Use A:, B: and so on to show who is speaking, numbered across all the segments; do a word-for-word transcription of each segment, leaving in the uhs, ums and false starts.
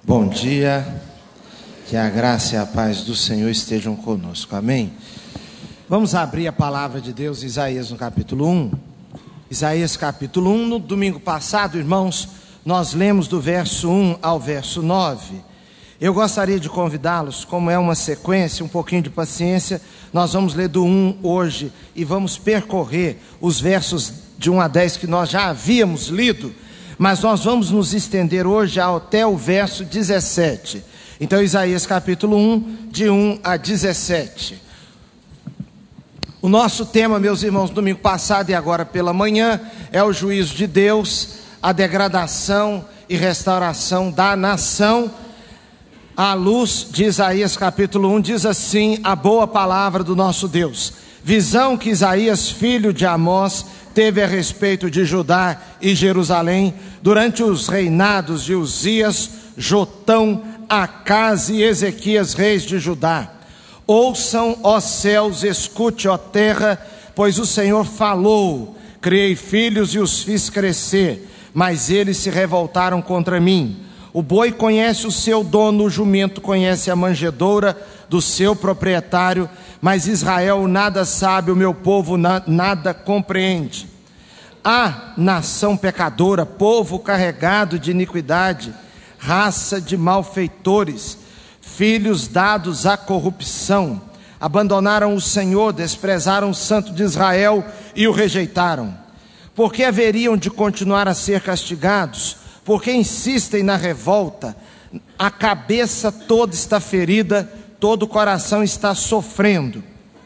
A: Bom dia, que a graça e a paz do Senhor estejam conosco, amém? Vamos abrir a palavra de Deus, Isaías no capítulo um. Isaías capítulo um, no domingo passado, irmãos, nós lemos do verso um ao verso nove. Eu gostaria de convidá-los, como é uma sequência, um pouquinho de paciência, nós vamos ler do um hoje e vamos percorrer os versos de um a dez que nós já havíamos lido, mas nós vamos nos estender hoje até o verso dezessete. Então, Isaías capítulo um, de um a dezessete. O nosso tema, meus irmãos, domingo passado e agora pela manhã, é o juízo de Deus, a degradação e restauração da nação. À luz de Isaías capítulo um, diz assim a boa palavra do nosso Deus: visão que Isaías, filho de Amós, teve a respeito de Judá e Jerusalém, durante os reinados de Uzias, Jotão, Acás e Ezequias, reis de Judá. Ouçam, ó céus, escute, ó terra, pois o Senhor falou: criei filhos e os fiz crescer, mas eles se revoltaram contra mim. O boi conhece o seu dono, o jumento conhece a manjedoura do seu proprietário, mas Israel nada sabe, o meu povo na, nada compreende. Ah, nação pecadora, povo carregado de iniquidade, raça de malfeitores, filhos dados à corrupção, abandonaram o Senhor, desprezaram o Santo de Israel e o rejeitaram. Por que haveriam de continuar a ser castigados? Porque insistem na revolta, a cabeça toda está ferida, todo o coração está sofrendo.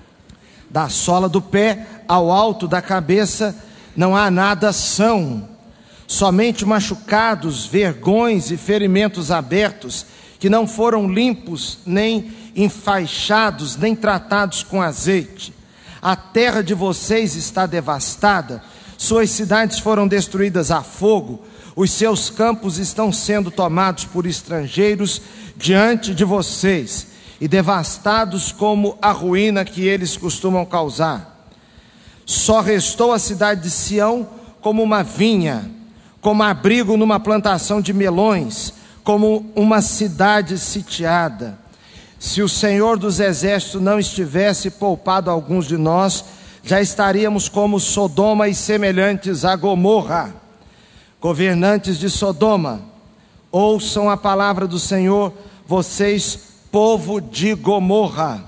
A: Da sola do pé ao alto da cabeça não há nada são, somente machucados, vergões e ferimentos abertos, que não foram limpos, nem enfaixados, nem tratados com azeite. A terra de vocês está devastada, suas cidades foram destruídas a fogo, os seus campos estão sendo tomados por estrangeiros diante de vocês, e devastados como a ruína que eles costumam causar. Só restou a cidade de Sião como uma vinha, como abrigo numa plantação de melões, como uma cidade sitiada. Se o Senhor dos Exércitos não estivesse poupado alguns de nós, já estaríamos como Sodoma e semelhantes a Gomorra. Governantes de Sodoma, ouçam a palavra do Senhor, vocês, povo de Gomorra.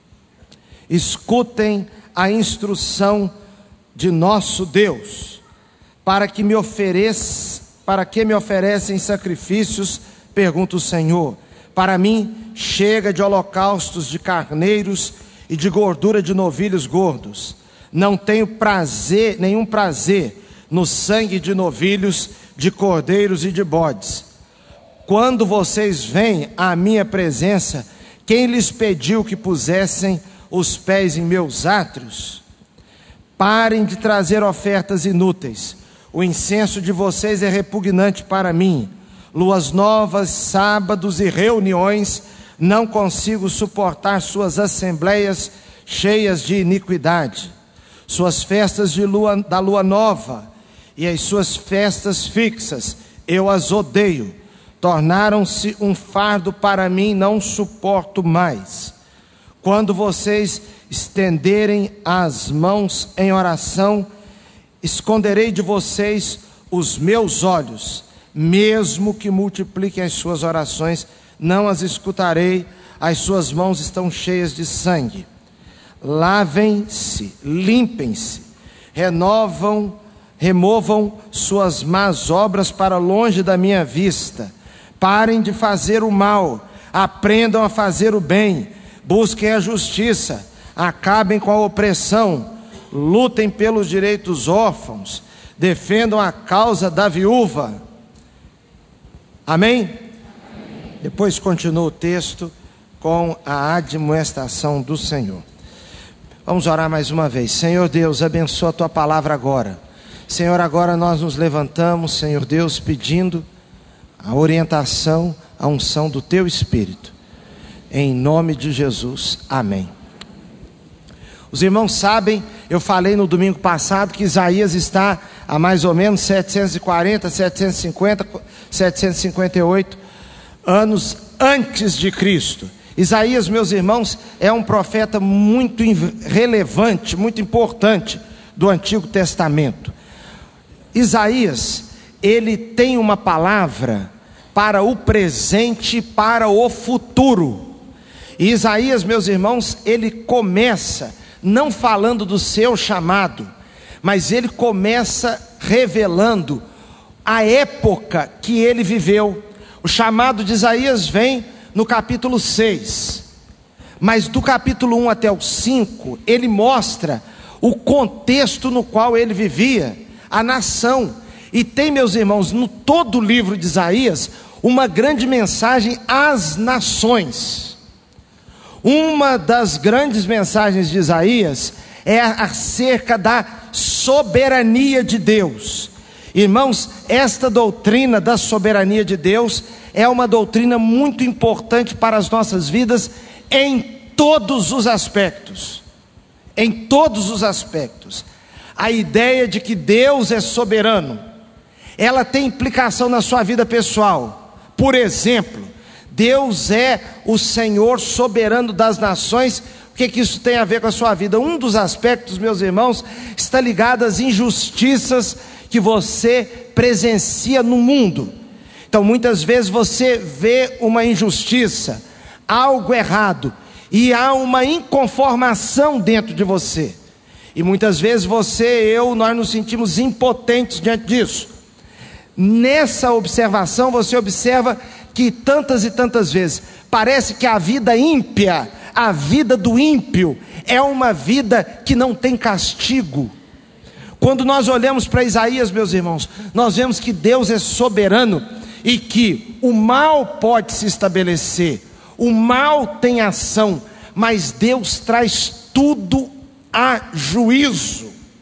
A: Escutem a instrução de nosso Deus. Para que me ofereça, para que me oferecem sacrifícios? Pergunta o Senhor. Para mim chega de holocaustos de carneiros e de gordura de novilhos gordos. Não tenho prazer, nenhum prazer no sangue de novilhos, de cordeiros e de bodes. Quando vocês vêm à minha presença, quem lhes pediu que pusessem os pés em meus átrios? Parem de trazer ofertas inúteis. O incenso de vocês é repugnante para mim. Luas novas, sábados e reuniões, não consigo suportar suas assembleias cheias de iniquidade. Suas festas de lua, da lua nova e as suas festas fixas, eu as odeio. Tornaram-se um fardo para mim, não suporto mais. Quando vocês estenderem as mãos em oração, esconderei de vocês os meus olhos. Mesmo que multipliquem as suas orações, não as escutarei. As suas mãos estão cheias de sangue. Lavem-se, limpem-se, renovam, removam suas más obras para longe da minha vista. Parem de fazer o mal, aprendam a fazer o bem, busquem a justiça, acabem com a opressão, lutem pelos direitos órfãos, defendam a causa da viúva. Amém? Amém. Depois continua o texto com a admoestação do Senhor. Vamos orar mais uma vez. Senhor Deus, abençoa a tua palavra agora. Senhor, agora nós nos levantamos, Senhor Deus, pedindo a orientação, a unção do teu Espírito. Em nome de Jesus, amém. Os irmãos sabem, eu falei no domingo passado que Isaías está a mais ou menos setecentos e quarenta, setecentos e cinquenta, setecentos e cinquenta e oito anos antes de Cristo. Isaías, meus irmãos, é um profeta muito relevante, muito importante do Antigo Testamento. Isaías, ele tem uma palavra para o presente e para o futuro. E Isaías, meus irmãos, ele começa não falando do seu chamado, mas ele começa revelando a época que ele viveu. O chamado de Isaías vem no capítulo seis, mas do capítulo um até o cinco, ele mostra o contexto no qual ele vivia, a nação. E tem, meus irmãos, no todo o livro de Isaías, uma grande mensagem às nações. Uma das grandes mensagens de Isaías é acerca da soberania de Deus. Irmãos, esta doutrina da soberania de Deus é uma doutrina muito importante para as nossas vidas em todos os aspectos. Em todos os aspectos. A ideia de que Deus é soberano, ela tem implicação na sua vida pessoal. Por exemplo, Deus é o Senhor soberano das nações. O que que isso tem a ver com a sua vida? Um dos aspectos, meus irmãos, está ligado às injustiças que você presencia no mundo. Então, muitas vezes você vê uma injustiça, algo errado, e há uma inconformação dentro de você. E muitas vezes você e eu, nós nos sentimos impotentes diante disso. Nessa observação, você observa que tantas e tantas vezes, parece que a vida ímpia, a vida do ímpio, é uma vida que não tem castigo. Quando nós olhamos para Isaías, meus irmãos, nós vemos que Deus é soberano e que o mal pode se estabelecer, o mal tem ação, mas Deus traz tudo a juízo.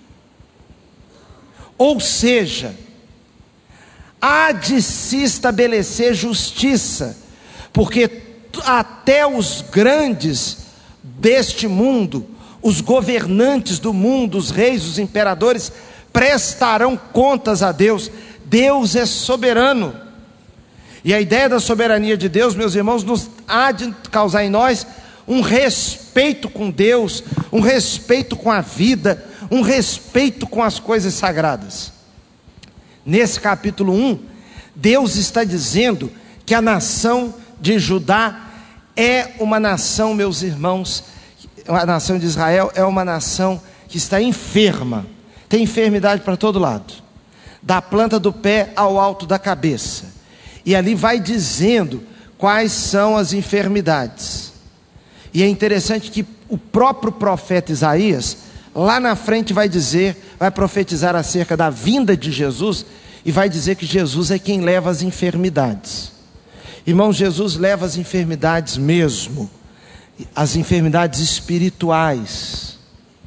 A: Ou seja, há de se estabelecer justiça, porque até os grandes deste mundo, os governantes do mundo, os reis, os imperadores, prestarão contas a Deus. Deus é soberano. E a ideia da soberania de Deus, meus irmãos, nos há de causar em nós um respeito com Deus, um respeito com a vida, um respeito com as coisas sagradas. Nesse capítulo um, Deus está dizendo que a nação de Judá é uma nação, meus irmãos, a nação de Israel é uma nação que está enferma, tem enfermidade para todo lado, da planta do pé ao alto da cabeça. E ali vai dizendo quais são as enfermidades. E é interessante que o próprio profeta Isaías, lá na frente vai dizer, vai profetizar acerca da vinda de Jesus, e vai dizer que Jesus é quem leva as enfermidades. Irmãos, Jesus leva as enfermidades mesmo, as enfermidades espirituais.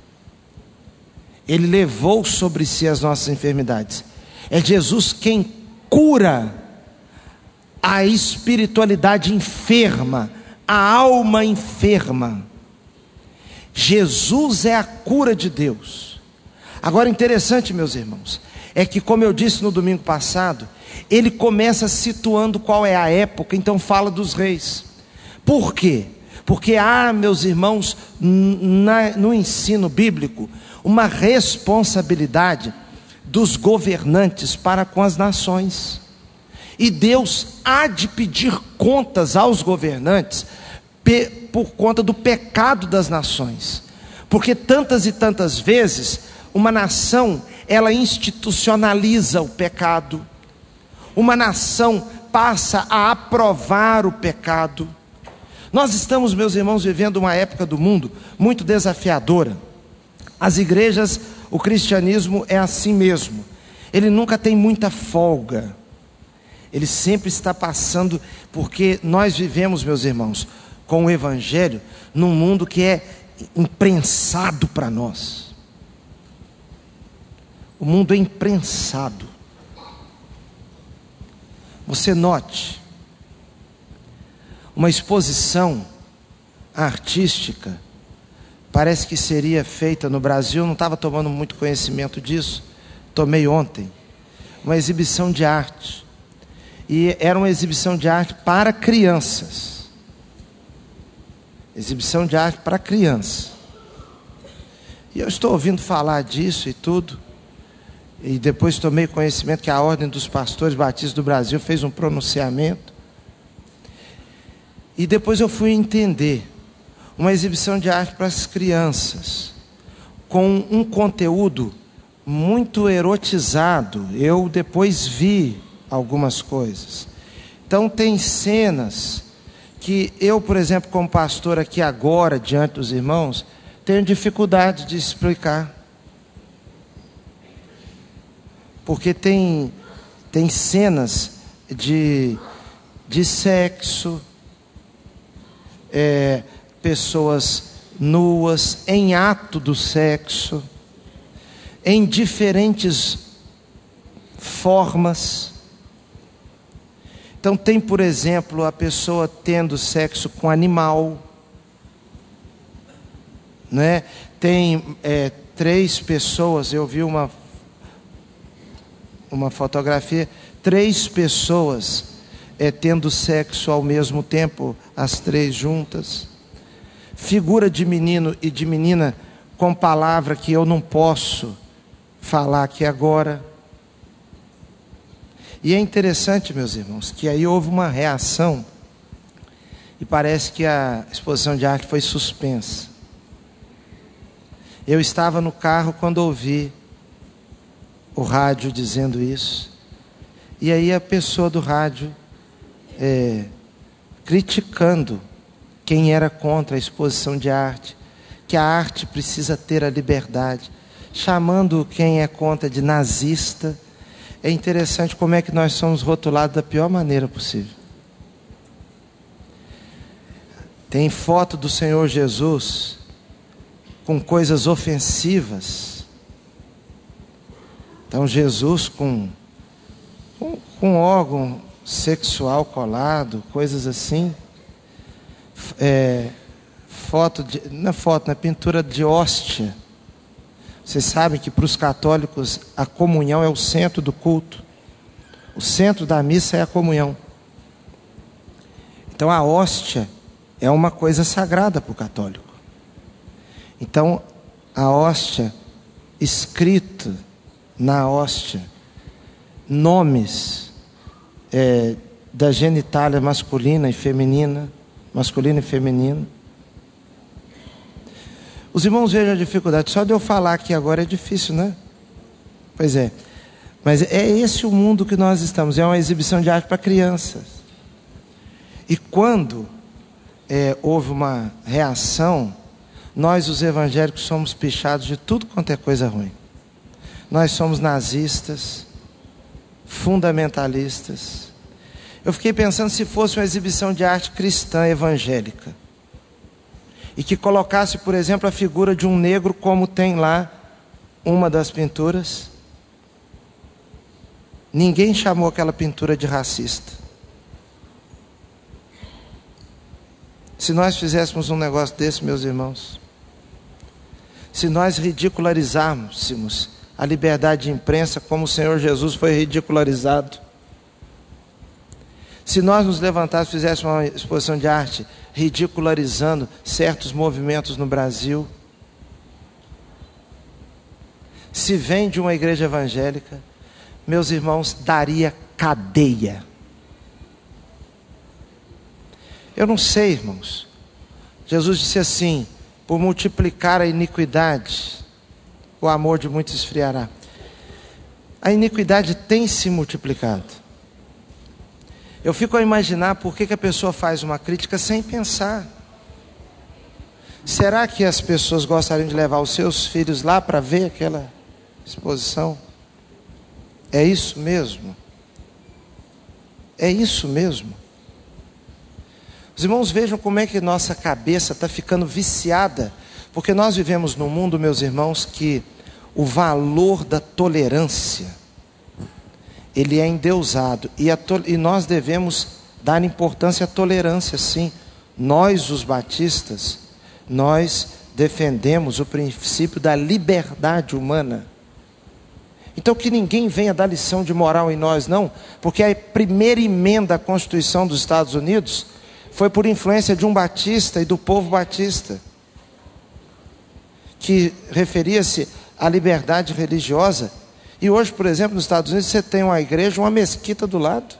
A: Ele levou sobre si as nossas enfermidades. É Jesus quem cura a espiritualidade enferma, a alma enferma. Jesus é a cura de Deus. Agora, interessante, meus irmãos, é que, como eu disse no domingo passado, ele começa situando qual é a época, então fala dos reis. Por quê? Porque há, meus irmãos, na, no ensino bíblico, uma responsabilidade dos governantes para com as nações. E Deus há de pedir contas aos governantes por conta do pecado das nações. Porque tantas e tantas vezes, uma nação, ela institucionaliza o pecado. Uma nação passa a aprovar o pecado. Nós estamos, meus irmãos, vivendo uma época do mundo muito desafiadora. As igrejas, o cristianismo é assim mesmo. Ele nunca tem muita folga. Ele sempre está passando, porque nós vivemos, meus irmãos, com o evangelho, num mundo que é imprensado para nós. O mundo é imprensado. Você note, uma exposição artística, parece que seria feita no Brasil, não estava tomando muito conhecimento disso, tomei ontem, uma exibição de arte. E era uma exibição de arte para crianças. Exibição de arte para crianças. E eu estou ouvindo falar disso e tudo. E depois tomei conhecimento que a Ordem dos Pastores Batistas do Brasil fez um pronunciamento. E depois eu fui entender. Uma exibição de arte para as crianças. Com um conteúdo muito erotizado. Eu depois vi algumas coisas. Então tem cenas que eu, por exemplo, como pastor aqui agora, diante dos irmãos, tenho dificuldade de explicar. Porque tem, tem cenas de, de sexo, é, pessoas nuas, em ato do sexo, em diferentes formas. Então tem, por exemplo, a pessoa tendo sexo com animal, né? Tem é, três pessoas, eu vi uma, uma fotografia, três pessoas é, tendo sexo ao mesmo tempo, as três juntas. Figura de menino e de menina com palavra que eu não posso falar aqui agora. E é interessante, meus irmãos, que aí houve uma reação e parece que a exposição de arte foi suspensa. Eu estava no carro quando ouvi o rádio dizendo isso. E aí a pessoa do rádio é, criticando quem era contra a exposição de arte, que a arte precisa ter a liberdade, chamando quem é contra de nazista. É interessante como é que nós somos rotulados da pior maneira possível. Tem foto do Senhor Jesus com coisas ofensivas. Então Jesus com, com, com órgão sexual colado, coisas assim. É, foto de, não é foto, não é pintura de hóstia. Vocês sabem que para os católicos a comunhão é o centro do culto. O centro da missa é a comunhão. Então a hóstia é uma coisa sagrada para o católico. Então a hóstia, escrito na hóstia, nomes é, da genitália masculina e feminina, masculino e feminino. Os irmãos vejam a dificuldade. Só de eu falar aqui agora é difícil, né? Pois é. Mas é esse o mundo que nós estamos. É uma exibição de arte para crianças. E quando é, houve uma reação, nós os evangélicos somos pichados de tudo quanto é coisa ruim. Nós somos nazistas, fundamentalistas. Eu fiquei pensando se fosse uma exibição de arte cristã evangélica. E que colocasse, por exemplo, a figura de um negro, como tem lá uma das pinturas. Ninguém chamou aquela pintura de racista. Se nós fizéssemos um negócio desse, meus irmãos, se nós ridicularizarmos a liberdade de imprensa como o Senhor Jesus foi ridicularizado, se nós nos levantássemos e fizéssemos uma exposição de arte ridicularizando certos movimentos no Brasil, se vem de uma igreja evangélica, meus irmãos, daria cadeia. Eu não sei, irmãos. Jesus disse assim: por multiplicar a iniquidade, o amor de muitos esfriará. A iniquidade tem se multiplicado. Eu fico a imaginar por que, que a pessoa faz uma crítica sem pensar. Será que as pessoas gostariam de levar os seus filhos lá para ver aquela exposição? É isso mesmo? É isso mesmo? Os irmãos, vejam como é que nossa cabeça está ficando viciada, porque nós vivemos num mundo, meus irmãos, que o valor da tolerância, ele é endeusado, e, a to- e nós devemos dar importância à tolerância, sim. Nós, os batistas, nós defendemos o princípio da liberdade humana. Então que ninguém venha dar lição de moral em nós, não, porque a primeira emenda à Constituição dos Estados Unidos foi por influência de um batista e do povo batista, que referia-se à liberdade religiosa. E hoje, por exemplo, nos Estados Unidos, você tem uma igreja, uma mesquita do lado.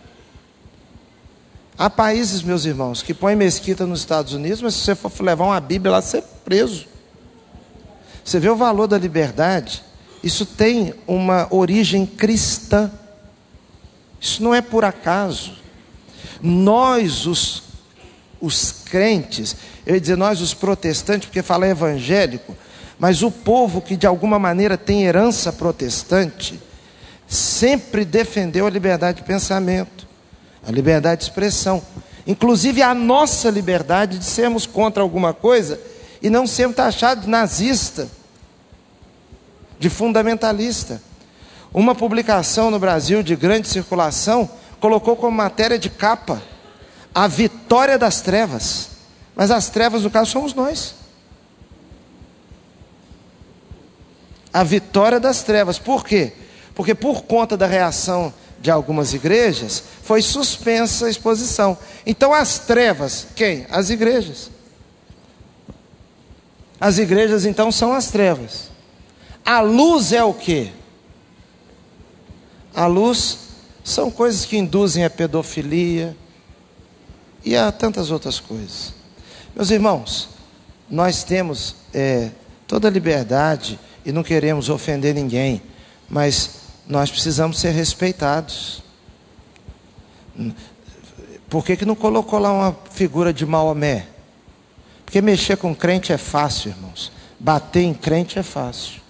A: Há países, meus irmãos, que põem mesquita nos Estados Unidos, mas se você for levar uma Bíblia lá, você é preso. Você vê o valor da liberdade? Isso tem uma origem cristã. Isso não é por acaso. Nós, os, os crentes, eu ia dizer nós, os protestantes, porque fala evangélico, mas o povo que de alguma maneira tem herança protestante, sempre defendeu a liberdade de pensamento, a liberdade de expressão, inclusive a nossa liberdade de sermos contra alguma coisa e não sermos taxados de nazista, de fundamentalista. Uma publicação no Brasil de grande circulação colocou como matéria de capa a vitória das trevas, mas as trevas no caso somos nós. A vitória das trevas. Por quê? Porque por conta da reação de algumas igrejas, foi suspensa a exposição. Então as trevas, quem? As igrejas. As igrejas então são as trevas. A luz é o quê? A luz são coisas que induzem a pedofilia e a tantas outras coisas. Meus irmãos, nós temos é, toda a liberdade e não queremos ofender ninguém, mas nós precisamos ser respeitados. Por que que não colocou lá uma figura de Maomé? Porque mexer com crente é fácil, irmãos. Bater em crente é fácil.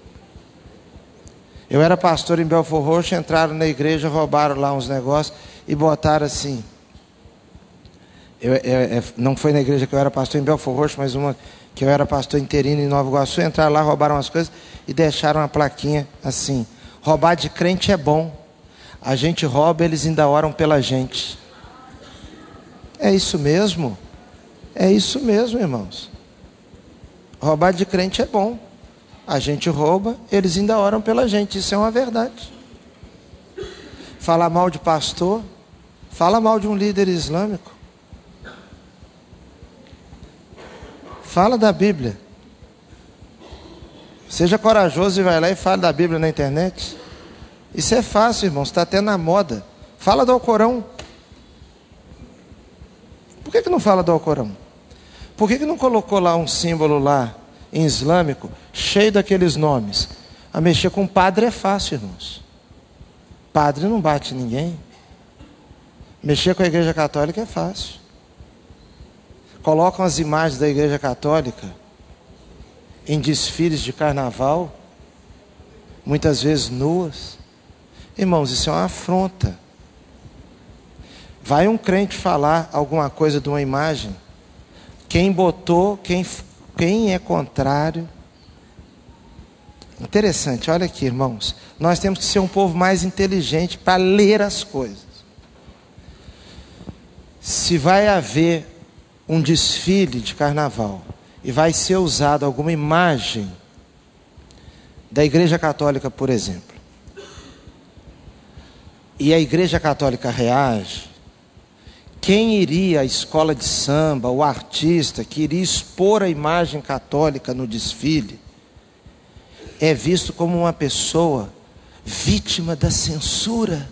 A: Eu era pastor em Belford Roxo, entraram na igreja, roubaram lá uns negócios e botaram assim. Eu, eu, eu, não foi na igreja que eu era pastor em Belford Roxo, mas uma que eu era pastor interino em Nova Iguaçu. Entraram lá, roubaram as coisas e deixaram uma plaquinha assim: roubar de crente é bom, a gente rouba, eles ainda oram pela gente. É isso mesmo, é isso mesmo, irmãos. Roubar de crente é bom, a gente rouba, eles ainda oram pela gente, isso é uma verdade. Falar mal de pastor, fala mal de um líder islâmico, fala da Bíblia. Seja corajoso e vai lá e fale da Bíblia na internet. Isso é fácil, irmãos, está até na moda. Fala do Alcorão. Por que que não fala do Alcorão? Por que que não colocou lá um símbolo lá em islâmico, cheio daqueles nomes? A mexer com padre é fácil, irmãos. Padre não bate ninguém. Mexer com a igreja católica é fácil. Colocam as imagens da igreja católica em desfiles de carnaval, muitas vezes nuas. Irmãos, isso é uma afronta. Vai um crente falar alguma coisa de uma imagem, quem botou, quem, quem é contrário. Interessante, olha aqui, irmãos. Nós temos que ser um povo mais inteligente para ler as coisas. Se vai haver um desfile de carnaval e vai ser usada alguma imagem da Igreja Católica, por exemplo, e a Igreja Católica reage, quem iria à escola de samba, o artista que iria expor a imagem católica no desfile, é visto como uma pessoa vítima da censura.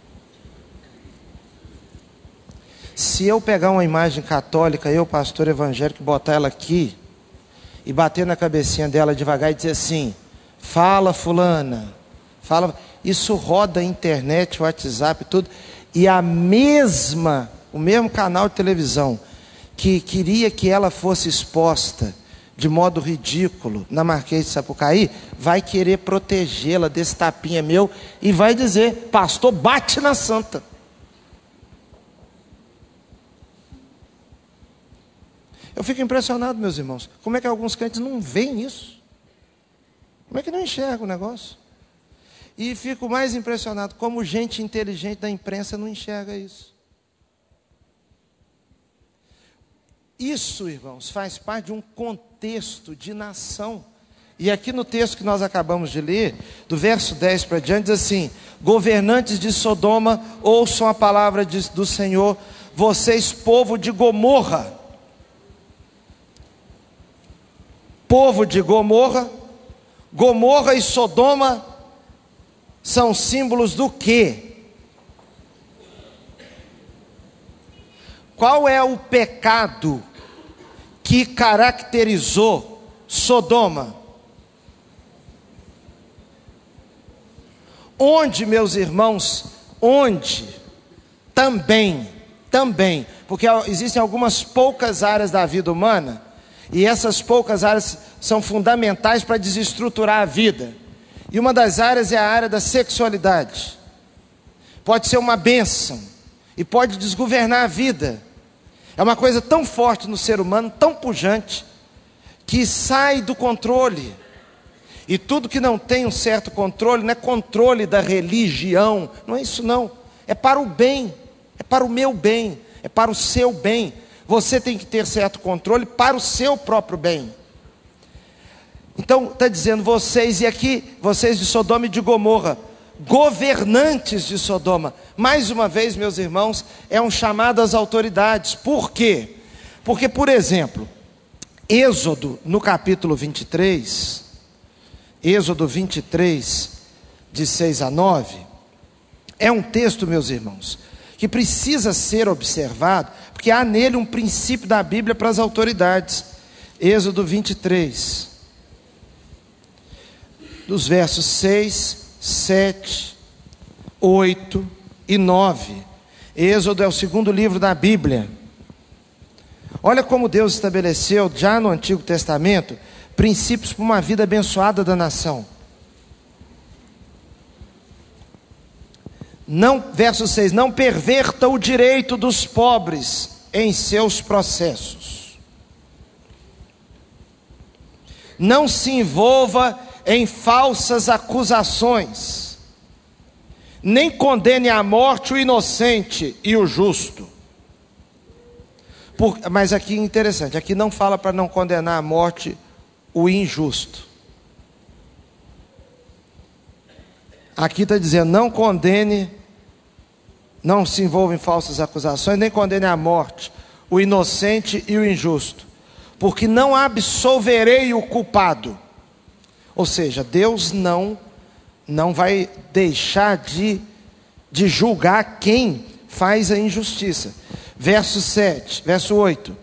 A: Se eu pegar uma imagem católica, eu, pastor evangélico, botar ela aqui e bater na cabecinha dela devagar e dizer assim: fala fulana, fala, isso roda a internet, o WhatsApp, tudo, e a mesma, o mesmo canal de televisão que queria que ela fosse exposta de modo ridículo na Marquês de Sapucaí, vai querer protegê-la desse tapinha meu e vai dizer: pastor, bate na santa. Eu fico impressionado, meus irmãos, como é que alguns crentes não veem isso? Como é que não enxergam o negócio? E fico mais impressionado como gente inteligente da imprensa não enxerga isso. Isso, irmãos, faz parte de um contexto de nação E aqui no texto que nós acabamos de ler, do verso dez para diante, diz assim: governantes de Sodoma, ouçam a palavra de, do Senhor, vocês, povo de Gomorra. Povo de Gomorra, Gomorra e Sodoma são símbolos do quê? Qual é o pecado que caracterizou Sodoma? Onde, meus irmãos, onde? Também, também, porque existem algumas poucas áreas da vida humana, e essas poucas áreas são fundamentais para desestruturar a vida. E uma das áreas é a área da sexualidade. Pode ser uma bênção e pode desgovernar a vida. É uma coisa tão forte no ser humano, tão pujante, que sai do controle. E tudo que não tem um certo controle, não é controle da religião, não é isso não. É para o bem, é para o meu bem, é para o seu bem. Você tem que ter certo controle para o seu próprio bem. Então, está dizendo vocês, e aqui, vocês de Sodoma e de Gomorra, governantes de Sodoma. Mais uma vez, meus irmãos, é um chamado às autoridades. Por quê? Porque, por exemplo, Êxodo, no capítulo vinte e três, Êxodo vinte e três, de seis a nove, é um texto, meus irmãos, que precisa ser observado, porque há nele um princípio da Bíblia para as autoridades. Êxodo vinte e três, dos versos seis, sete, oito e nove. Êxodo é o segundo livro da Bíblia. Olha como Deus estabeleceu, já no Antigo Testamento, princípios para uma vida abençoada da nação. Não, verso seis, não perverta o direito dos pobres em seus processos. Não se envolva em falsas acusações. Nem condene à morte o inocente e o justo. Por, mas aqui é interessante, aqui não fala para não condenar à morte o injusto. Aqui está dizendo, não condene, não se envolva em falsas acusações, nem condene à morte o inocente e o injusto, porque não absolverei o culpado. Ou seja, Deus não, não vai deixar de, de julgar quem faz a injustiça. Verso sete, verso oito.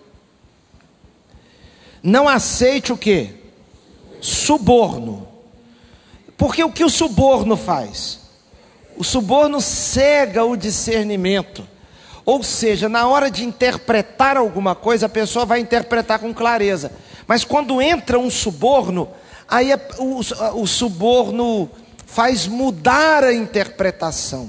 A: Não aceite o quê? Suborno. Porque o que o suborno faz? O suborno cega o discernimento. Ou seja, na hora de interpretar alguma coisa, a pessoa vai interpretar com clareza. Mas quando entra um suborno, aí o, o suborno faz mudar a interpretação.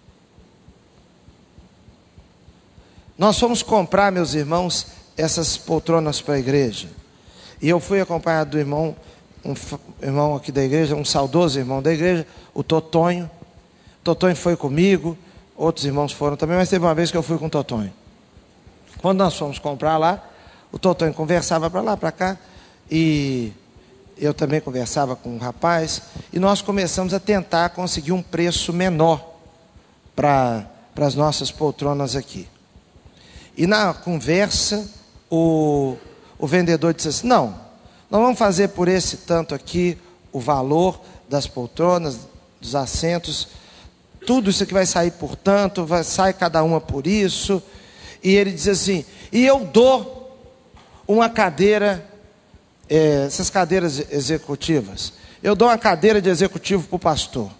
A: Nós fomos comprar, meus irmãos, essas poltronas para a igreja. E eu fui acompanhado do irmão, um irmão aqui da igreja, um saudoso irmão da igreja, o Totonho. Totonho foi comigo, outros irmãos foram também, mas teve uma vez que eu fui com o Totonho. Quando nós fomos comprar lá, o Totonho conversava para lá, para cá, e eu também conversava com um rapaz, e nós começamos a tentar conseguir um preço menor para para as nossas poltronas aqui. E na conversa, o, o vendedor disse assim, não, nós vamos fazer por esse tanto aqui o valor das poltronas, dos assentos, tudo isso aqui vai sair por tanto, vai, sai cada uma por isso. E ele diz assim, e eu dou uma cadeira, é, essas cadeiras executivas, eu dou uma cadeira de executivo para o pastor.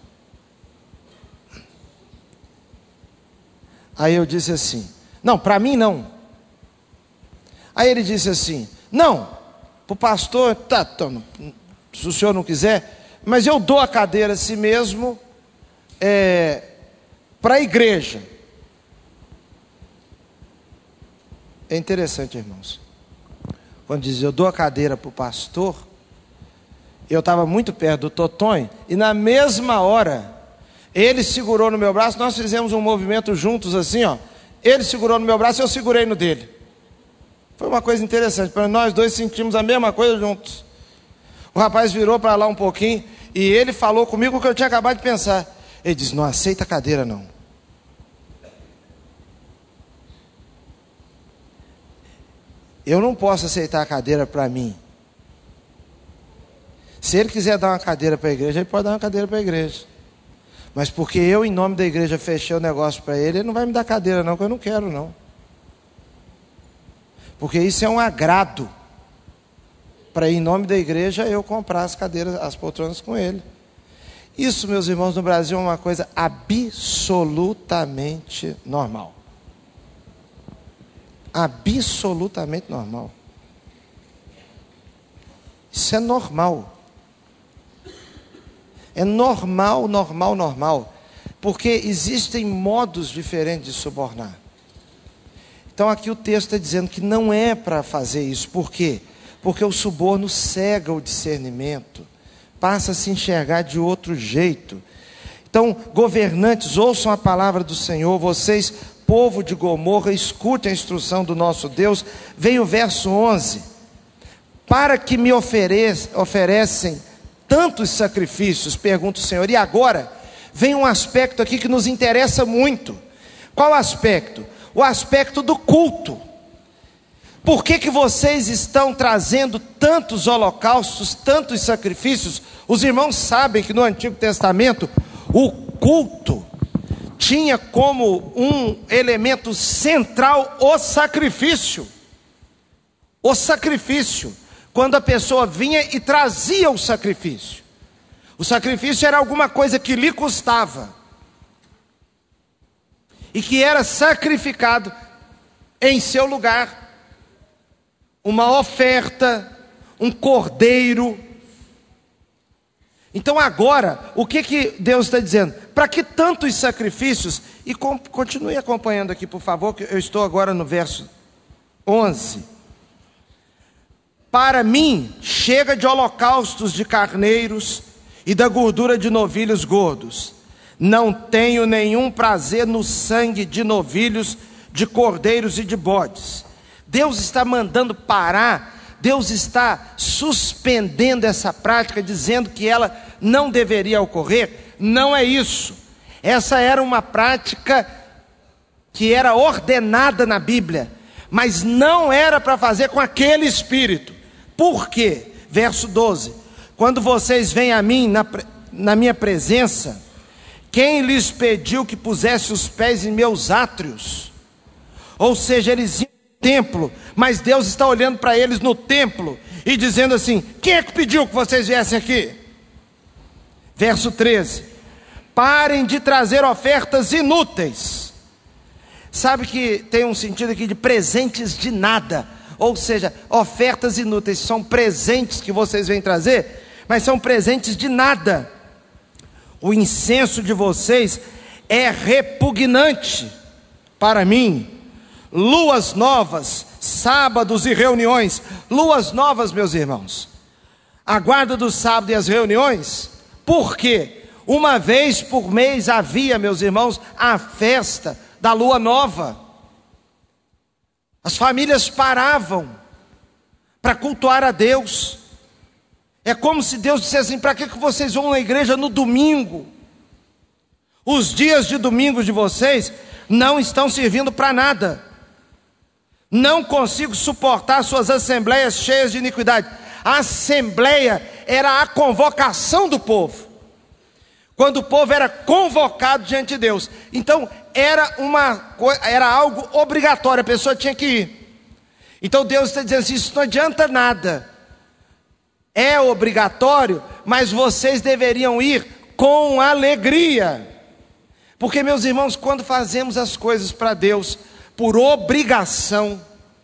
A: Aí eu disse assim, não, para mim não. Aí ele disse assim, não, para o pastor, tá, tá, se o senhor não quiser, mas eu dou a cadeira a si mesmo, é, para a igreja. É interessante, irmãos. Quando diz eu dou a cadeira para o pastor, eu estava muito perto do Totonho, e na mesma hora, ele segurou no meu braço, nós fizemos um movimento juntos assim, ó. Ele segurou no meu braço e eu segurei no dele. Foi uma coisa interessante, porque nós dois sentimos a mesma coisa juntos. O rapaz virou para lá um pouquinho e ele falou comigo o que eu tinha acabado de pensar. Ele disse: não aceita a cadeira não. Eu não posso aceitar a cadeira para mim. Se ele quiser dar uma cadeira para a igreja, ele pode dar uma cadeira para a igreja. Mas porque eu, em nome da igreja, fechei o negócio para ele, ele não vai me dar cadeira não, que eu não quero não. Porque isso é um agrado. Para, em nome da igreja, eu comprar as cadeiras, as poltronas com ele. Isso, meus irmãos, no Brasil é uma coisa absolutamente normal. Absolutamente normal. Isso é normal. É normal, normal, normal. Porque existem modos diferentes de subornar. Então aqui o texto está dizendo que não é para fazer isso. Por quê? Porque o suborno cega o discernimento. Passa a se enxergar de outro jeito. Então, governantes, ouçam a palavra do Senhor. Vocês, povo de Gomorra, escutem a instrução do nosso Deus. Vem o verso onze. Para que me ofere- oferecem tantos sacrifícios, pergunta o Senhor. E agora, vem um aspecto aqui que nos interessa muito. Qual aspecto? O aspecto do culto. Por que que vocês estão trazendo tantos holocaustos, tantos sacrifícios? Os irmãos sabem que no Antigo Testamento, o culto tinha como um elemento central o sacrifício. O sacrifício. Quando a pessoa vinha e trazia o sacrifício. O sacrifício era alguma coisa que lhe custava. E que era sacrificado em seu lugar. Uma oferta, um cordeiro. Então agora, o que que Deus está dizendo? Para que tantos sacrifícios? E com, continue acompanhando aqui, por favor, que eu estou agora no verso onze. Para mim, chega de holocaustos de carneiros e da gordura de novilhos gordos. Não tenho nenhum prazer no sangue de novilhos, de cordeiros e de bodes. Deus está mandando parar, Deus está suspendendo essa prática, dizendo que ela não deveria ocorrer. Não é isso. Essa era uma prática que era ordenada na Bíblia, mas não era para fazer com aquele espírito. Por quê? Verso doze. Quando vocês vêm a mim na, na minha presença, quem lhes pediu que pusesse os pés em meus átrios? Ou seja, eles iam no templo, mas Deus está olhando para eles no templo e dizendo assim: quem é que pediu que vocês viessem aqui? Verso treze. Parem de trazer ofertas inúteis. Sabe que tem um sentido aqui de presentes de nada. Ou seja, ofertas inúteis. São presentes que vocês vêm trazer, mas são presentes de nada. O incenso de vocês é repugnante para mim. Luas novas, sábados e reuniões. Luas novas, meus irmãos. A guarda do sábado e as reuniões. Por quê? Uma vez por mês havia, meus irmãos, a festa da lua nova. As famílias paravam para cultuar a Deus. É como se Deus dissesse assim: para que que vocês vão na igreja no domingo? Os dias de domingo de vocês não estão servindo para nada. Não consigo suportar suas assembleias cheias de iniquidade. A assembleia era a convocação do povo. Quando o povo era convocado diante de Deus. Então era, uma, era algo obrigatório, a pessoa tinha que ir. Então Deus está dizendo assim: isso não adianta nada. É obrigatório, mas vocês deveriam ir com alegria. Porque, meus irmãos, quando fazemos as coisas para Deus por obrigação,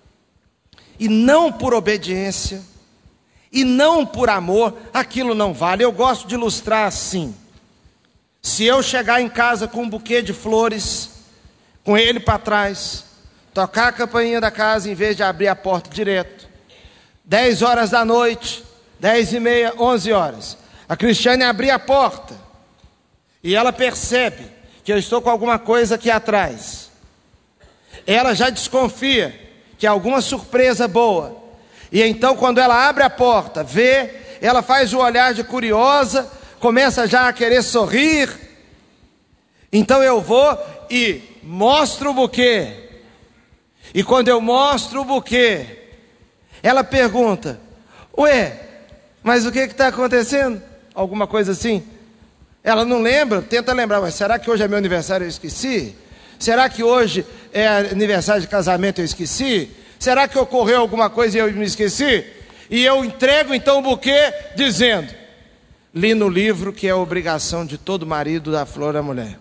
A: e não por obediência, e não por amor, aquilo não vale. Eu gosto de ilustrar assim: se eu chegar em casa com um buquê de flores, com ele para trás, tocar a campainha da casa em vez de abrir a porta direto, dez horas da noite, dez e meia, onze horas, a Cristiane abrir a porta, e ela percebe que eu estou com alguma coisa aqui atrás, ela já desconfia que é alguma surpresa boa, e então quando ela abre a porta, vê ela faz o olhar de curiosa, começa já a querer sorrir. Então eu vou e mostro o buquê. E quando eu mostro o buquê, ela pergunta: ué, mas o que está acontecendo? Alguma coisa assim. Ela não lembra, tenta lembrar: mas será que hoje é meu aniversário e eu esqueci? Será que hoje é aniversário de casamento e eu esqueci? Será que ocorreu alguma coisa e eu me esqueci? E eu entrego então o buquê dizendo: li no livro que é a obrigação de todo marido dar flor à mulher.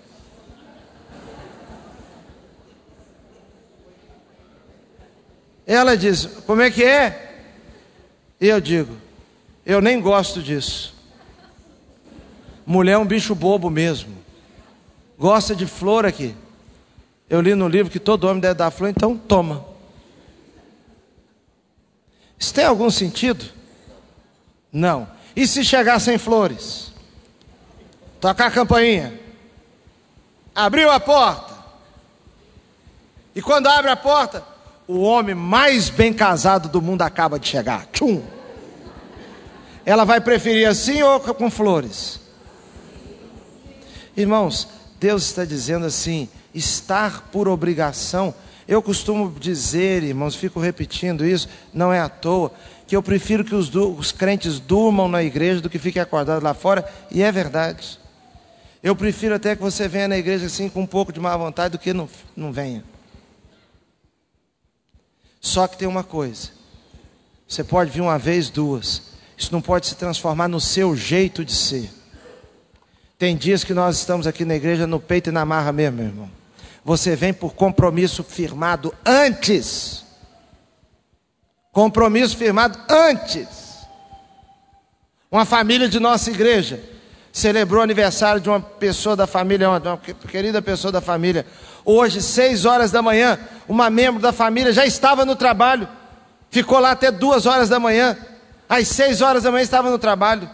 A: Ela diz: como é que é? E eu digo: eu nem gosto disso. Mulher é um bicho bobo mesmo. Gosta de flor aqui. Eu li no livro que todo homem deve dar flor, então toma. Isso tem algum sentido? Não. E se chegar sem flores? Tocar a campainha. Abriu a porta. E quando abre a porta, o homem mais bem casado do mundo acaba de chegar. Tchum. Ela vai preferir assim ou com flores? Irmãos, Deus está dizendo assim: estar por obrigação. Eu costumo dizer, irmãos, fico repetindo isso, não é à toa, que eu prefiro que os, os crentes durmam na igreja do que fiquem acordados lá fora, e é verdade. Eu prefiro até que você venha na igreja assim com um pouco de má vontade do que não, não venha. Só que tem uma coisa: você pode vir uma vez, duas, isso não pode se transformar no seu jeito de ser. Tem dias que nós estamos aqui na igreja no peito e na marra mesmo, meu irmão. Você vem por compromisso firmado antes. Compromisso firmado antes. Uma família de nossa igreja celebrou o aniversário de uma pessoa da família, uma querida pessoa da família. Hoje, seis horas da manhã, uma membro da família já estava no trabalho. Ficou lá até duas horas da manhã. Às seis horas da manhã estava no trabalho.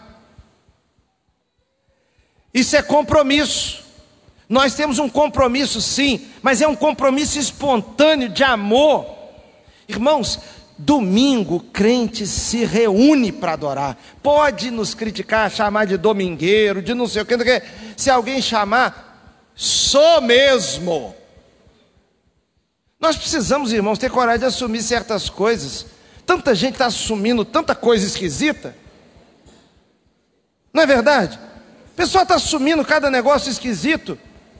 A: Isso é compromisso. Nós temos um compromisso, sim, mas é um compromisso espontâneo de amor. Irmãos, domingo o crente se reúne para adorar. Pode nos criticar, chamar de domingueiro, de não sei o que, não sei o que. Se alguém chamar, sou mesmo. Nós precisamos, irmãos, ter coragem de assumir certas coisas. Tanta gente está assumindo tanta coisa esquisita. Não é verdade? A pessoa está assumindo cada negócio esquisito.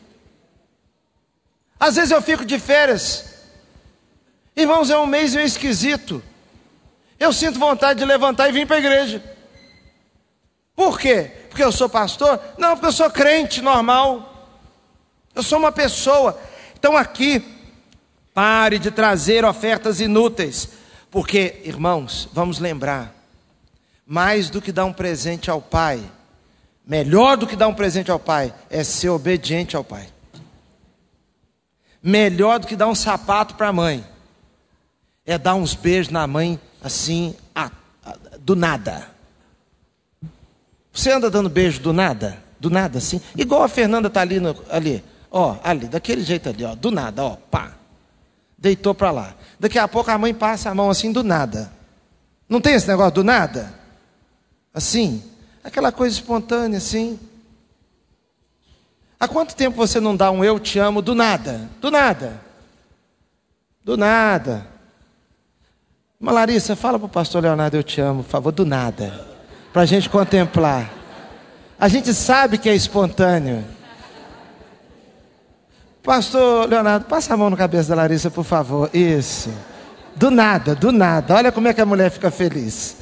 A: Às vezes eu fico de férias. Irmãos, é um mês meio esquisito. Eu sinto vontade de levantar e vir para a igreja. Por quê? Porque eu sou pastor? Não, porque eu sou crente normal. Eu sou uma pessoa. Então aqui, pare de trazer ofertas inúteis. Porque, irmãos, vamos lembrar, mais do que dar um presente ao Pai, melhor do que dar um presente ao Pai, é ser obediente ao Pai. Melhor do que dar um sapato para a mãe, é dar uns beijos na mãe, assim, a, a, do nada. Você anda dando beijo do nada? Do nada, assim? Igual a Fernanda está ali, no, ali, ó, ali, daquele jeito ali, ó, do nada, ó, pá. Deitou para lá. Daqui a pouco a mãe passa a mão assim, do nada. Não tem esse negócio do nada? Assim, aquela coisa espontânea, assim. Há quanto tempo você não dá um eu te amo do nada? Do nada. Do nada. Mas Larissa, fala para o pastor Leonardo, eu te amo, por favor, do nada. Para a gente contemplar. A gente sabe que é espontâneo. Pastor Leonardo, passa a mão na cabeça da Larissa, por favor. Isso. Do nada, do nada. Olha como é que a mulher fica feliz.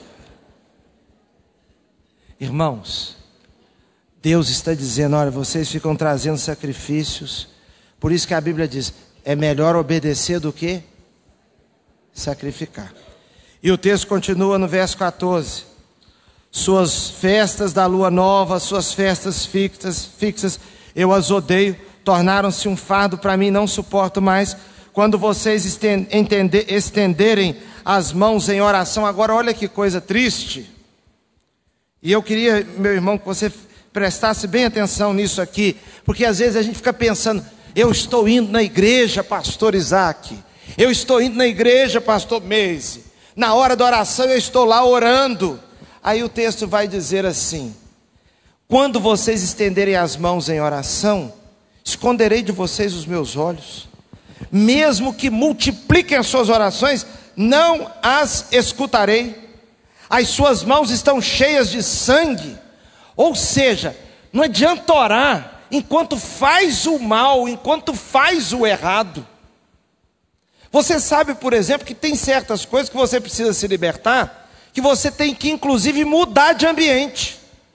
A: Irmãos, Deus está dizendo: olha, vocês ficam trazendo sacrifícios. Por isso que a Bíblia diz: é melhor obedecer do que sacrificar. E o texto continua no verso quatorze. Suas festas da lua nova, suas festas fixas, fixas, eu as odeio, tornaram-se um fardo para mim, não suporto mais. Quando vocês estender, estenderem as mãos em oração, agora olha que coisa triste. E eu queria, meu irmão, que você prestasse bem atenção nisso aqui, porque às vezes a gente fica pensando: eu estou indo na igreja, pastor Isaac, eu estou indo na igreja, pastor Meise, na hora da oração eu estou lá orando. Aí o texto vai dizer assim: quando vocês estenderem as mãos em oração, esconderei de vocês os meus olhos. Mesmo que multipliquem as suas orações, não as escutarei. As suas mãos estão cheias de sangue. Ou seja, não adianta orar enquanto faz o mal, enquanto faz o errado. Você sabe, por exemplo, que tem certas coisas que você precisa se libertar, que você tem que inclusive mudar de ambiente.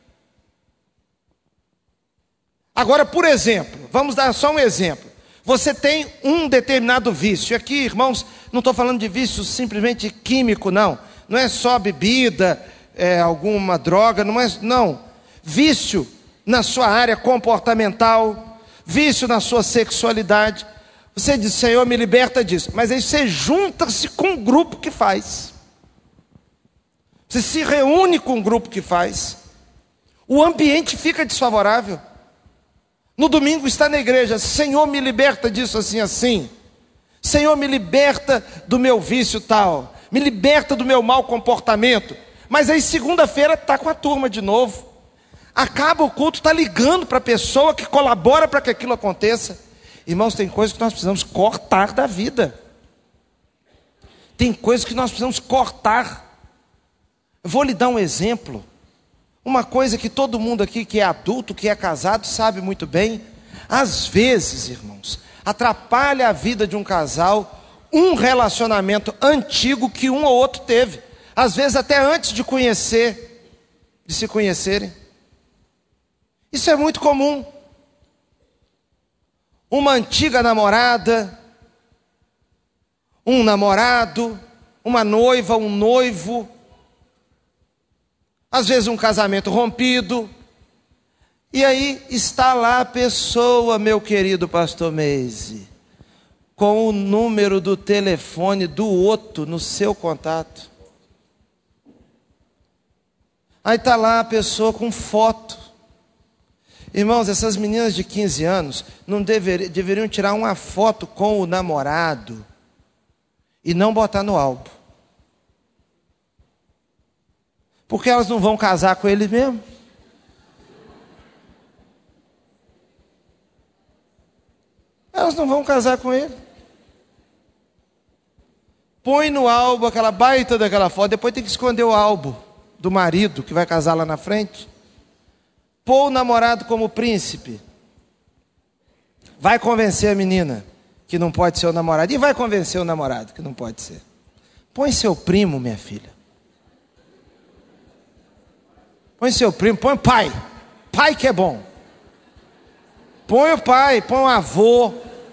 A: Agora, por exemplo, vamos dar só um exemplo. Você tem um determinado vício. E aqui, irmãos, não estou falando de vício simplesmente químico, não. Não é só bebida, é, alguma droga, não é, não. Vício na sua área comportamental, vício na sua sexualidade. Você diz: Senhor, me liberta disso. Mas aí você junta-se com um grupo que faz. Você se reúne com um grupo que faz. O ambiente fica desfavorável. No domingo está na igreja: Senhor, me liberta disso assim, assim. Senhor, me liberta do meu vício tal. Me liberta do meu mau comportamento. Mas aí segunda-feira está com a turma de novo. Acaba o culto, está ligando para a pessoa que colabora para que aquilo aconteça. Irmãos, tem coisas que nós precisamos cortar da vida. Tem coisas que nós precisamos cortar. Eu vou lhe dar um exemplo. Uma coisa que todo mundo aqui que é adulto, que é casado, sabe muito bem. Às vezes, irmãos, atrapalha a vida de um casal um relacionamento antigo que um ou outro teve. Às vezes até antes de conhecer, de se conhecerem. Isso é muito comum. Uma antiga namorada, um namorado, uma noiva, um noivo, às vezes um casamento rompido, e aí está lá a pessoa, meu querido pastor Meise, com o número do telefone do outro no seu contato. Aí está lá a pessoa com foto. Irmãos, essas meninas de quinze anos não dever, deveriam tirar uma foto com o namorado e não botar no álbum. Porque elas não vão casar com ele mesmo. Elas não vão casar com ele. Põe no álbum aquela baita daquela foto, depois tem que esconder o álbum do marido que vai casar lá na frente. Põe o namorado como príncipe. Vai convencer a menina que não pode ser o namorado. E vai convencer o namorado que não pode ser. Põe seu primo, minha filha. Põe seu primo, põe o pai. Pai que é bom. Põe o pai, põe o avô.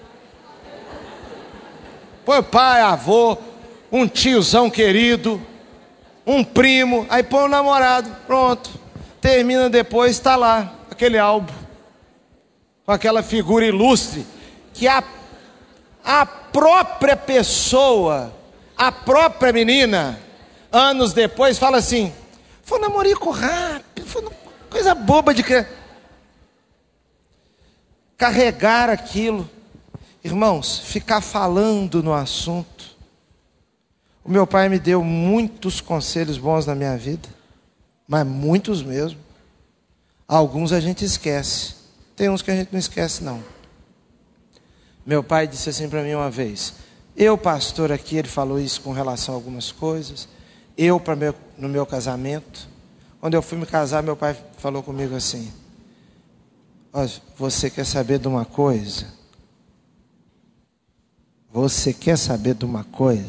A: Põe o pai, avô, um tiozão querido, um primo. Aí põe o namorado, pronto. Termina depois, está lá, aquele álbum, com aquela figura ilustre, que a, a própria pessoa, a própria menina, anos depois, fala assim: foi um namorico rápido, foi uma coisa boba de criança. Carregar aquilo, irmãos, ficar falando no assunto. O meu pai me deu muitos conselhos bons na minha vida. Mas muitos mesmo. Alguns a gente esquece. Tem uns que a gente não esquece não. Meu pai disse assim para mim uma vez: eu, pastor, aqui, ele falou isso com relação a algumas coisas. Eu, para meu, no meu casamento, quando eu fui me casar, meu pai falou comigo assim: ó, você quer saber de uma coisa? Você quer saber de uma coisa?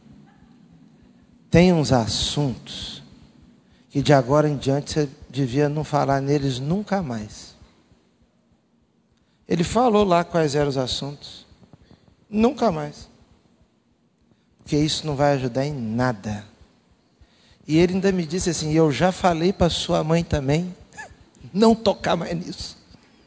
A: Tem uns assuntos que de agora em diante você devia não falar neles nunca mais. Ele falou lá quais eram os assuntos. Nunca mais. Porque isso não vai ajudar em nada. E ele ainda me disse assim: eu já falei para sua mãe também, não tocar mais nisso.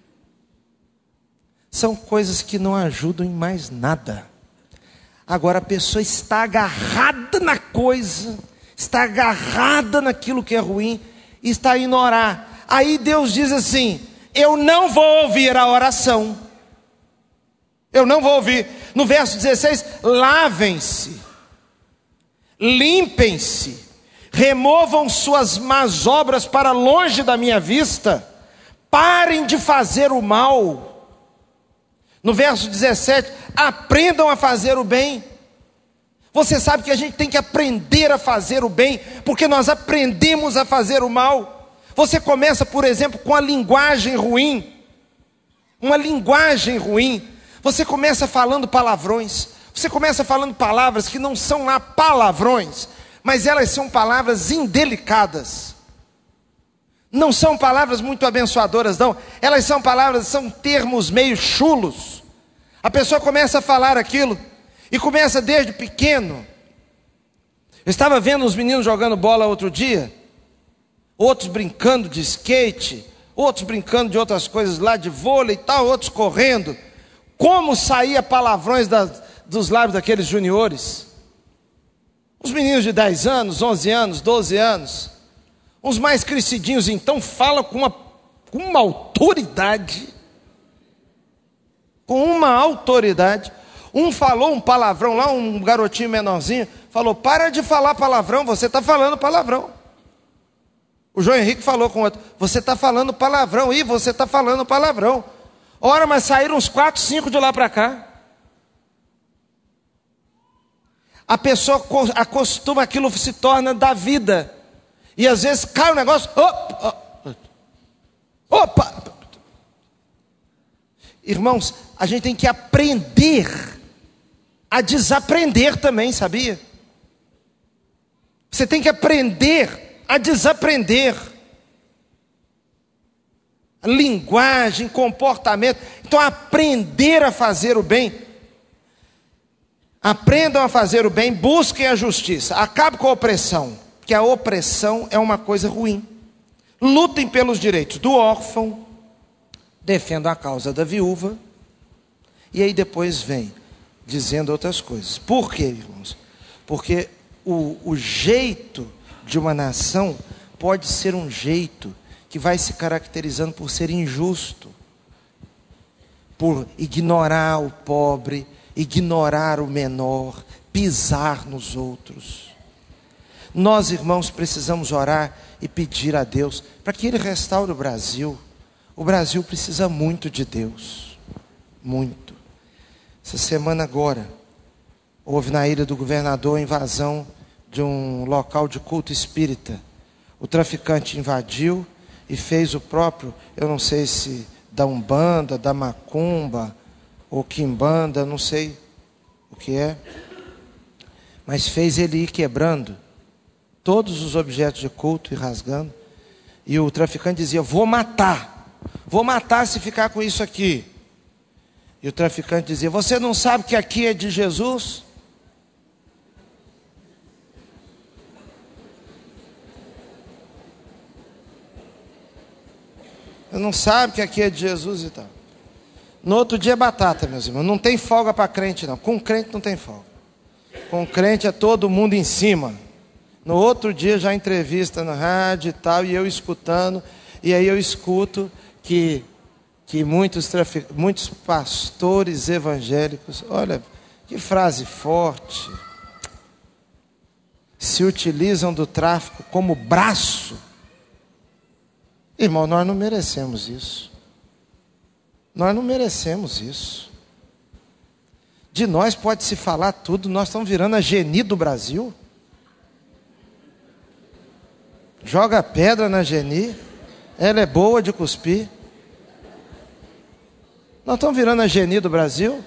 A: São coisas que não ajudam em mais nada. Agora a pessoa está agarrada na coisa, está agarrada naquilo que é ruim, e está indo orar. Aí Deus diz assim: eu não vou ouvir a oração. Eu não vou ouvir. No verso dezesseis, lavem-se, limpem-se, removam suas más obras para longe da minha vista, parem de fazer o mal. No verso dezessete, aprendam a fazer o bem. Você sabe que a gente tem que aprender a fazer o bem, porque nós aprendemos a fazer o mal. Você começa, por exemplo, com a linguagem ruim. Uma linguagem ruim. Você começa falando palavrões. Você começa falando palavras que não são lá palavrões, mas elas são palavras indelicadas. Não são palavras muito abençoadoras, não. Elas são palavras, são termos meio chulos. A pessoa começa a falar aquilo, e começa desde pequeno. Eu estava vendo os meninos jogando bola outro dia, outros brincando de skate, outros brincando de outras coisas lá, de vôlei e tal, outros correndo. Como saía palavrões das, dos lábios daqueles juniores. Os meninos de dez anos, onze anos, doze anos, uns mais crescidinhos então, falam com uma, com uma autoridade, com uma autoridade. Um falou um palavrão lá, um garotinho menorzinho, falou, para de falar palavrão, você está falando palavrão. O João Henrique falou com o outro, você está falando palavrão, e você está falando palavrão. Ora, mas saíram uns quatro, cinco de lá para cá. A pessoa acostuma, aquilo se torna da vida. E às vezes cai o negócio, opa, opa. Irmãos, a gente tem que aprender a desaprender também, sabia? Você tem que aprender a desaprender. Linguagem, comportamento. Então, aprender a fazer o bem. Aprendam a fazer o bem, busquem a justiça. Acabe com a opressão, porque a opressão é uma coisa ruim. Lutem pelos direitos do órfão, defendam a causa da viúva. E aí depois vem dizendo outras coisas. Por quê, irmãos? Porque o, o jeito de uma nação pode ser um jeito que vai se caracterizando por ser injusto, por ignorar o pobre, ignorar o menor, pisar nos outros. Nós, irmãos, precisamos orar e pedir a Deus para que Ele restaure o Brasil. O Brasil precisa muito de Deus, muito. Essa semana agora, houve na Ilha do Governador a invasão de um local de culto espírita. O traficante invadiu e fez o próprio, eu não sei se da Umbanda, da Macumba, ou Quimbanda, não sei o que é, mas fez ele ir quebrando todos os objetos de culto e rasgando. E o traficante dizia, vou matar, vou matar se ficar com isso aqui. E o traficante dizia, você não sabe que aqui é de Jesus? Não sabe que aqui é de Jesus e tal. No outro dia é batata, meus irmãos. Não tem folga para crente, não. Com crente não tem folga. Com crente é todo mundo em cima. No outro dia já entrevista na rádio e tal, e eu escutando. E aí eu escuto que, que muitos, trafic... muitos pastores evangélicos, olha, que frase forte, se utilizam do tráfico como braço. Irmão, nós não merecemos isso. Nós não merecemos isso. De nós pode se falar tudo, nós estamos virando a Geni do Brasil. Joga pedra na Geni, ela é boa de cuspir. Nós estamos virando a Geni do Brasil?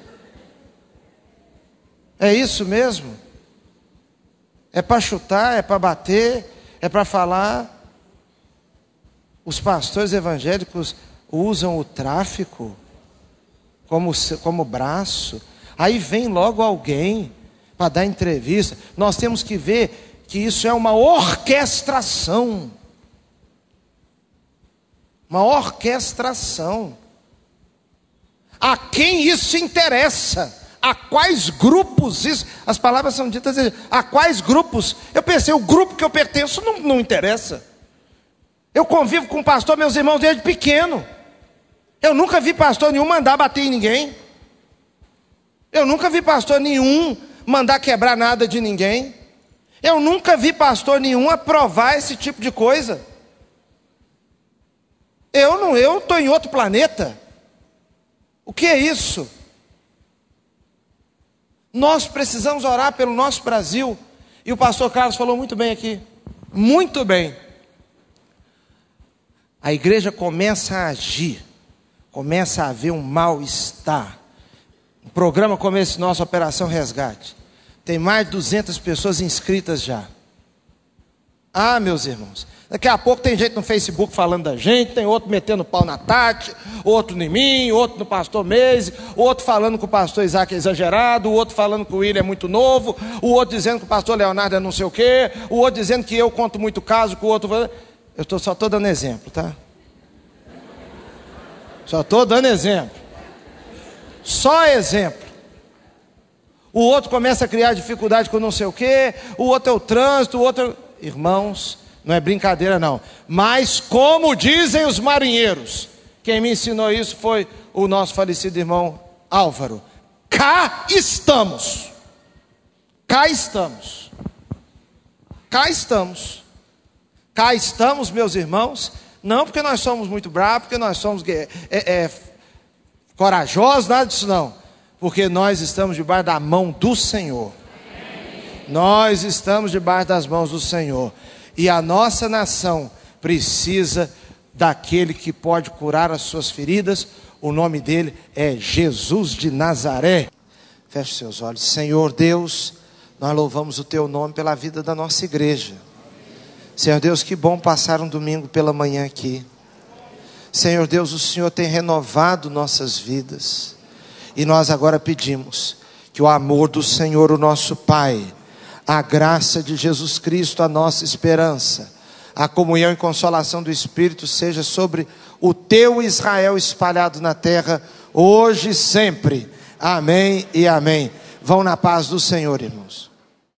A: É isso mesmo? É para chutar, é para bater, é para falar. Os pastores evangélicos usam o tráfico como, como braço. Aí vem logo alguém para dar entrevista. Nós temos que ver que isso é uma orquestração. Uma orquestração. A quem isso interessa? A quais grupos isso? As palavras são ditas, a quais grupos? Eu pensei, o grupo que eu pertenço não, não interessa. Eu convivo com pastor, meus irmãos, desde pequeno. Eu nunca vi pastor nenhum mandar bater em ninguém. Eu nunca vi pastor nenhum mandar quebrar nada de ninguém. Eu nunca vi pastor nenhum aprovar esse tipo de coisa. Eu não, eu estou em outro planeta. O que é isso? Nós precisamos orar pelo nosso Brasil. E o pastor Carlos falou muito bem aqui. Muito bem. A igreja começa a agir. Começa a haver um mal-estar. Um programa como esse nosso, Operação Resgate. Tem mais de duzentas pessoas inscritas já. Ah, meus irmãos. Daqui a pouco tem gente no Facebook falando da gente, tem outro metendo pau na Tati, outro em mim, outro no pastor Meise, outro falando que o pastor Isaac é exagerado, o outro falando que o William é muito novo, o outro dizendo que o pastor Leonardo é não sei o quê, o outro dizendo que eu conto muito caso, que o outro... Eu tô, só estou dando exemplo, tá? Só estou dando exemplo. Só exemplo. O outro começa a criar dificuldade com não sei o quê, o outro é o trânsito, o outro... Irmãos, não é brincadeira não. Mas como dizem os marinheiros, quem me ensinou isso foi o nosso falecido irmão Álvaro. Cá estamos. Cá estamos. Cá estamos. Cá estamos, meus irmãos, não porque nós somos muito bravos, porque nós somos é, é, corajosos, nada disso não. Porque nós estamos debaixo da mão do Senhor. Nós estamos debaixo das mãos do Senhor. E a nossa nação precisa daquele que pode curar as suas feridas. O nome dele é Jesus de Nazaré. Feche seus olhos. Senhor Deus, nós louvamos o teu nome pela vida da nossa igreja. Senhor Deus, que bom passar um domingo pela manhã aqui. Senhor Deus, o Senhor tem renovado nossas vidas. E nós agora pedimos que o amor do Senhor, o nosso Pai, a graça de Jesus Cristo, a nossa esperança, a comunhão e consolação do Espírito seja sobre o teu Israel espalhado na terra, hoje e sempre. Amém e amém. Vão na paz do Senhor, irmãos.